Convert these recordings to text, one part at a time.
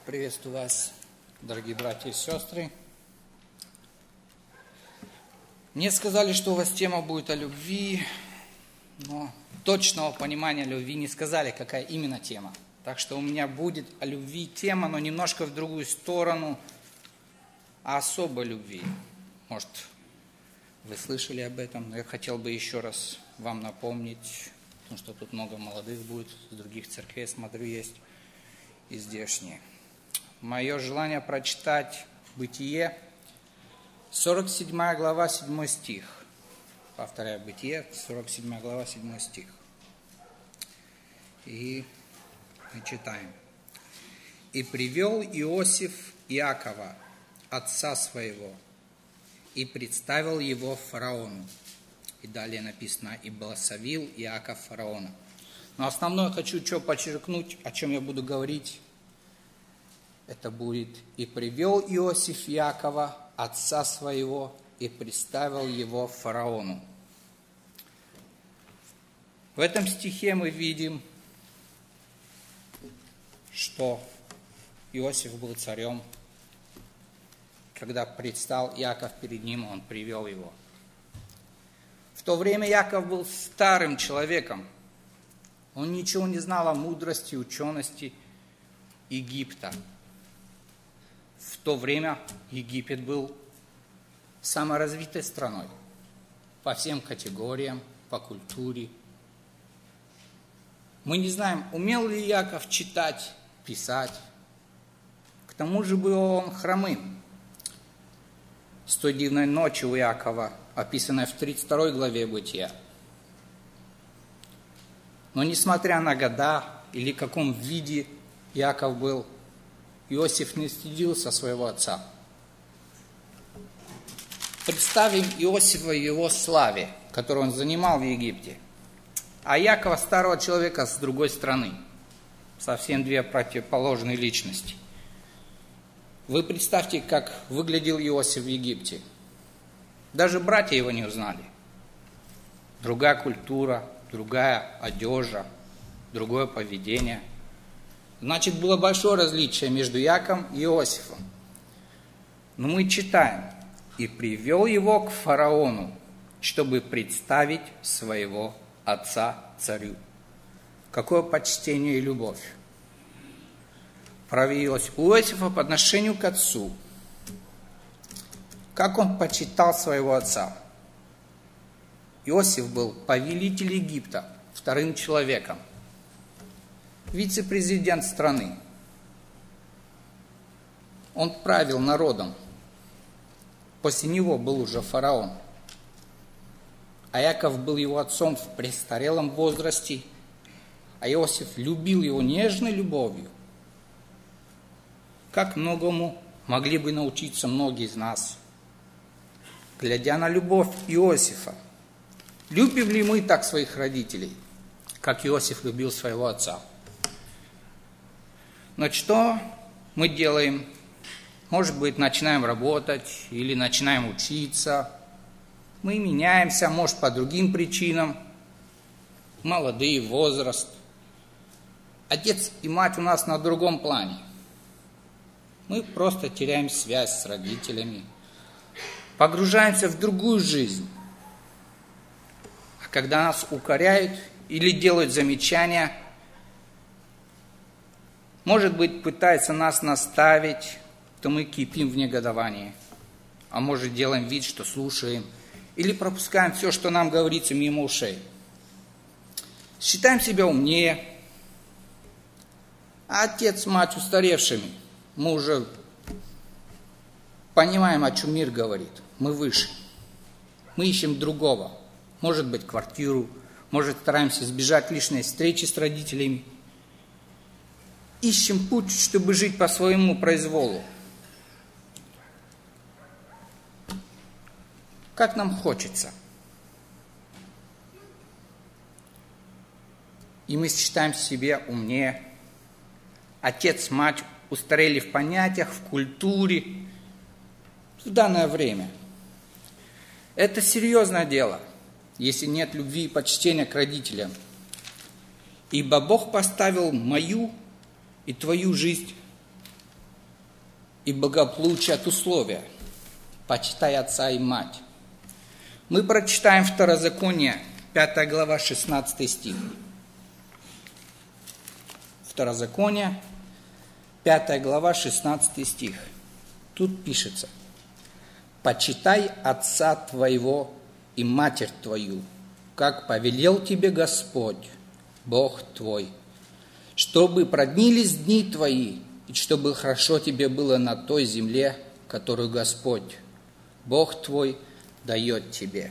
Приветствую вас, дорогие братья и сестры. Мне сказали, что у вас тема будет о любви, но точного понимания любви не сказали, какая именно тема. Так что у меня будет о любви тема, но немножко в другую сторону, о особой любви. Может, вы слышали об этом, но я хотел бы еще раз вам напомнить, потому что тут много молодых будет, с других церквей, смотрю, есть и здешние. Мое желание прочитать Бытие, 47 глава, 7 стих. Повторяю, Бытие, 47 глава, 7 стих. И мы читаем. «И привел Иосиф Иакова, отца своего, и представил его фараону». И далее написано, «И благословил Иаков фараона». Но основное хочу что подчеркнуть, о чем я буду говорить. Это будет «И привел Иосиф Иакова, отца своего, и представил его фараону». В этом стихе мы видим, что Иосиф был царем. Когда предстал Иаков перед ним, он привел его. В то время Иаков был старым человеком. Он ничего не знал о мудрости, учености Египта. В то время Египет был самой развитой страной по всем категориям, по культуре. Мы не знаем, умел ли Иаков читать, писать. К тому же был он хромым. С той дивной ночи у Иакова, описанной в 32 главе Бытия. Но несмотря на года или в каком виде Иаков был, Иосиф не стыдился своего отца. Представим Иосифа в его славе, которую он занимал в Египте, а Иакова, старого человека, с другой стороны. Совсем две противоположные личности. Вы представьте, как выглядел Иосиф в Египте. Даже братья его не узнали. Другая культура, другая одежда, другое поведение. Значит, было большое различие между Иаковом и Иосифом. Но мы читаем, «И привел его к фараону, чтобы представить своего отца царю». Какое почтение и любовь проявилось у Иосифа по отношению к отцу. Как он почитал своего отца. Иосиф был повелитель Египта, вторым человеком, вице-президент страны. Он правил народом. После него был уже фараон. А Иаков был его отцом в престарелом возрасте, а Иосиф любил его нежной любовью. Как многому могли бы научиться многие из нас, глядя на любовь Иосифа. Любим ли мы так своих родителей, как Иосиф любил своего отца? Но что мы делаем? Может быть, начинаем работать или начинаем учиться. Мы меняемся, может, по другим причинам. Молодые, возраст. Отец и мать у нас на другом плане. Мы просто теряем связь с родителями. Погружаемся в другую жизнь. А когда нас укоряют или делают замечания, может быть, пытаются нас наставить, то мы кипим в негодовании. А может, делаем вид, что слушаем. Или пропускаем все, что нам говорится, мимо ушей. Считаем себя умнее. А отец, мать устаревшими. Мы уже понимаем, о чем мир говорит. Мы выше. Мы ищем другого. Может быть, квартиру. Может, стараемся избежать лишней встречи с родителями. Ищем путь, чтобы жить по своему произволу. Как нам хочется. И мы считаем себя умнее. Отец, мать устарели в понятиях, в культуре в данное время. Это серьезное дело, если нет любви и почтения к родителям. Ибо Бог поставил мою и твою жизнь и благополучие от условия. Почитай отца и мать. Мы прочитаем Второзаконие, 5 глава, 16 стих. Второзаконие, 5 глава, 16 стих. Тут пишется: «Почитай отца твоего и матерь твою, как повелел тебе Господь, Бог твой, чтобы продлились дни твои, и чтобы хорошо тебе было на той земле, которую Господь, Бог твой, дает тебе».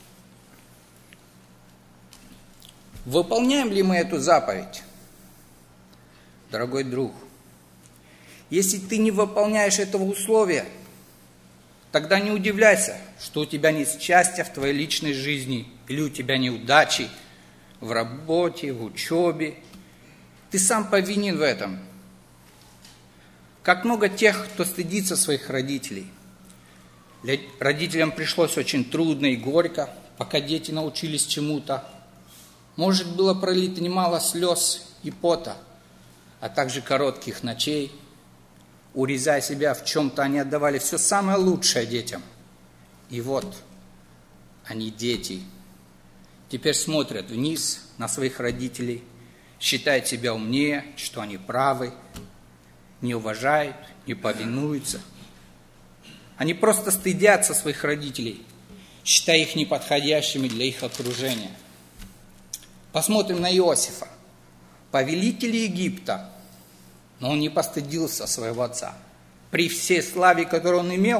Выполняем ли мы эту заповедь? Дорогой друг, если ты не выполняешь этого условия, тогда не удивляйся, что у тебя нет счастья в твоей личной жизни, или у тебя неудачи в работе, в учебе. Ты сам повинен в этом. Как много тех, кто стыдится своих родителей. Родителям пришлось очень трудно и горько, пока дети научились чему-то. Может, было пролито немало слез и пота, а также коротких ночей. Урезая себя в чем-то, они отдавали все самое лучшее детям. И вот они, дети, теперь смотрят вниз на своих родителей, считают себя умнее, что они правы, не уважают, не повинуются. Они просто стыдятся своих родителей, считая их неподходящими для их окружения. Посмотрим на Иосифа, повелителя Египта, но он не постыдился своего отца. При всей славе, которую он имел,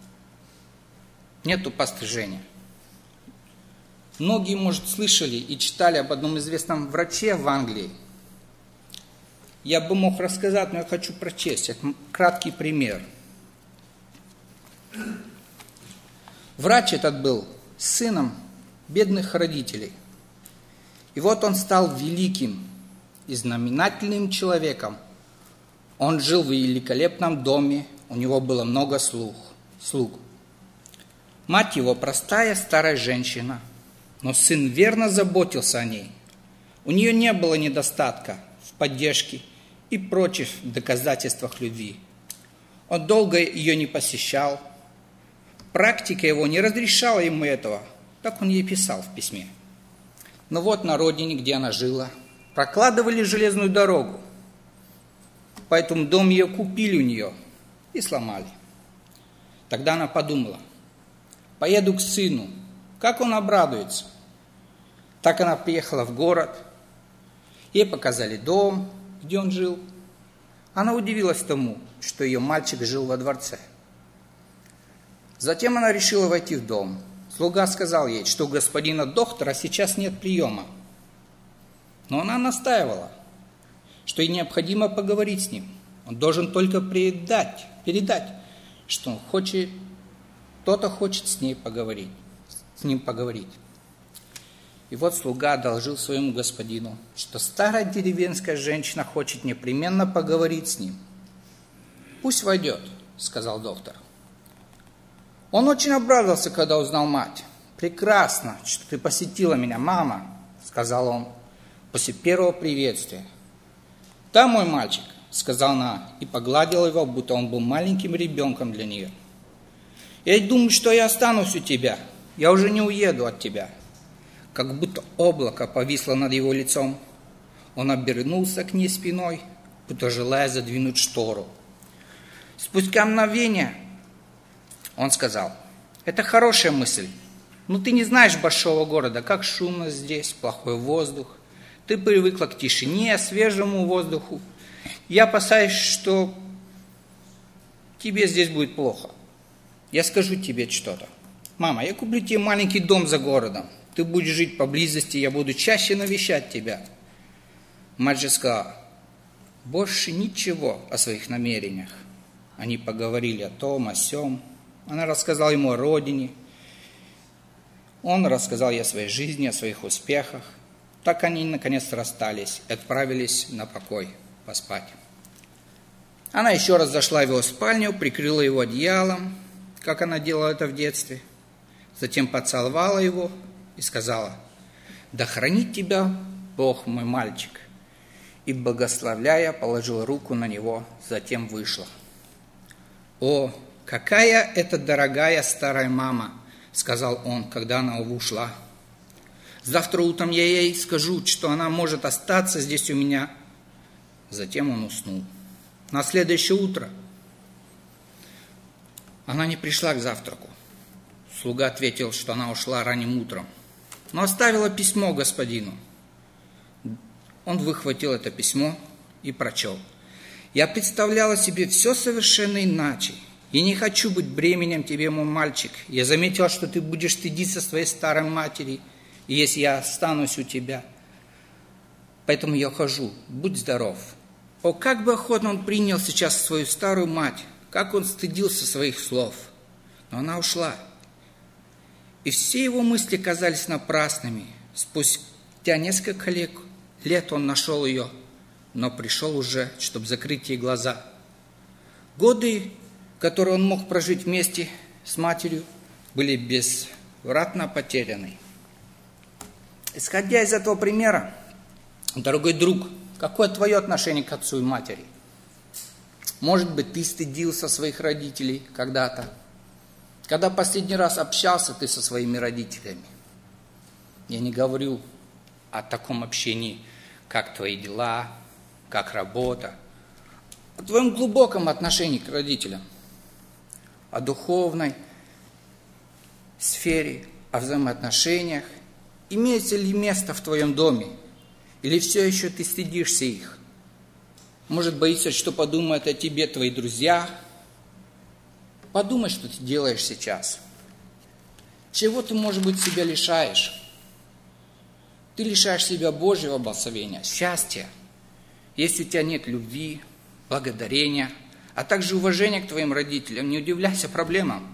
нету постыжения. Многие, может, слышали и читали об одном известном враче в Англии. Я бы мог рассказать, но я хочу прочесть. Это краткий пример. Врач этот был сыном бедных родителей. И вот он стал великим и знаменательным человеком. Он жил в великолепном доме, у него было много слуг. Мать его простая старая женщина, но сын верно заботился о ней. У нее не было недостатка в поддержке и прочих доказательствах любви. Он долго ее не посещал. Практика его не разрешала ему этого, как он ей писал в письме. Но вот на родине, где она жила, прокладывали железную дорогу. Поэтому дом ее купили у нее и сломали. Тогда она подумала: поеду к сыну, как он обрадуется. Так она приехала в город, ей показали дом, где он жил. Она удивилась тому, что ее мальчик жил во дворце. Затем она решила войти в дом. Слуга сказал ей, что у господина доктора сейчас нет приема. Но она настаивала, что ей необходимо поговорить с ним. Он должен только передать, что он хочет, кто-то хочет с ним поговорить. И вот слуга одолжил своему господину, что старая деревенская женщина хочет непременно поговорить с ним. «Пусть войдет», — сказал доктор. Он очень обрадовался, когда узнал мать. «Прекрасно, что ты посетила меня, мама», — сказал он после первого приветствия. «Да, мой мальчик», — сказала она и погладила его, будто он был маленьким ребенком для нее. «Я думаю, что я останусь у тебя, я уже не уеду от тебя». Как будто облако повисло над его лицом. Он обернулся к ней спиной, будто желая задвинуть штору. Спустя мгновение он сказал: «Это хорошая мысль, но ты не знаешь большого города, как шумно здесь, плохой воздух. Ты привыкла к тишине, свежему воздуху. Я опасаюсь, что тебе здесь будет плохо. Я скажу тебе что-то. Мама, я куплю тебе маленький дом за городом. Ты будешь жить поблизости, я буду чаще навещать тебя». Мать же сказала: «Больше ничего о своих намерениях». Они поговорили о том, о сём. Она рассказала ему о родине. Он рассказал ей о своей жизни, о своих успехах. Так они наконец расстались и отправились на покой поспать. Она еще раз зашла в его спальню, прикрыла его одеялом, как она делала это в детстве. Затем поцеловала его и сказала: «Да хранит тебя Бог, мой мальчик». И, благословляя, положила руку на него, затем вышла. «О, какая это дорогая старая мама!» – сказал он, когда она ушла. «Завтра утром я ей скажу, что она может остаться здесь у меня». Затем он уснул. На следующее утро она не пришла к завтраку. Слуга ответил, что она ушла ранним утром, но оставила письмо господину. Он выхватил это письмо и прочел. «Я представляла себе все совершенно иначе. И не хочу быть бременем тебе, мой мальчик. Я заметила, что ты будешь стыдиться своей старой матери, если я останусь у тебя. Поэтому я ухожу. Будь здоров». О, как бы охотно он принял сейчас свою старую мать, как он стыдился своих слов. Но она ушла. И все его мысли казались напрасными. Спустя несколько лет он нашел ее, но пришел уже, чтобы закрыть ей глаза. Годы, которые он мог прожить вместе с матерью, были безвратно потеряны. Исходя из этого примера, дорогой друг, какое твое отношение к отцу и матери? Может быть, ты стыдился своих родителей когда-то? Когда последний раз общался ты со своими родителями? Я не говорю о таком общении, как твои дела, как работа, о твоем глубоком отношении к родителям, о духовной сфере, о взаимоотношениях. Имеется ли место в твоем доме? Или все еще ты стыдишься их? Может, боишься, что подумают о тебе твои друзья? Подумай, что ты делаешь сейчас. Чего ты, может быть, себя лишаешь? Ты лишаешь себя Божьего благословения, счастья, если у тебя нет любви, благодарения, а также уважения к твоим родителям. Не удивляйся проблемам.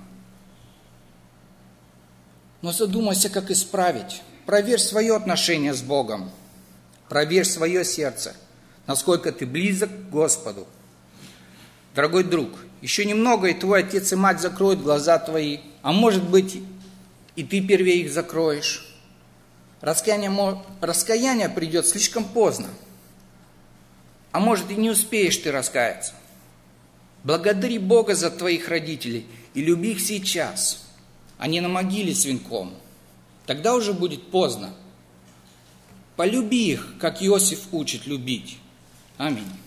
Но задумайся, как исправить. Проверь свое отношение с Богом. Проверь свое сердце, насколько ты близок к Господу. Дорогой друг, еще немного, и твой отец и мать закроют глаза твои, а может быть, и ты первее их закроешь. Раскаяние придет слишком поздно, а может, и не успеешь ты раскаяться. Благодари Бога за твоих родителей и люби их сейчас, а не на могиле с венком. Тогда уже будет поздно. Полюби их, как Иосиф учит любить. Аминь.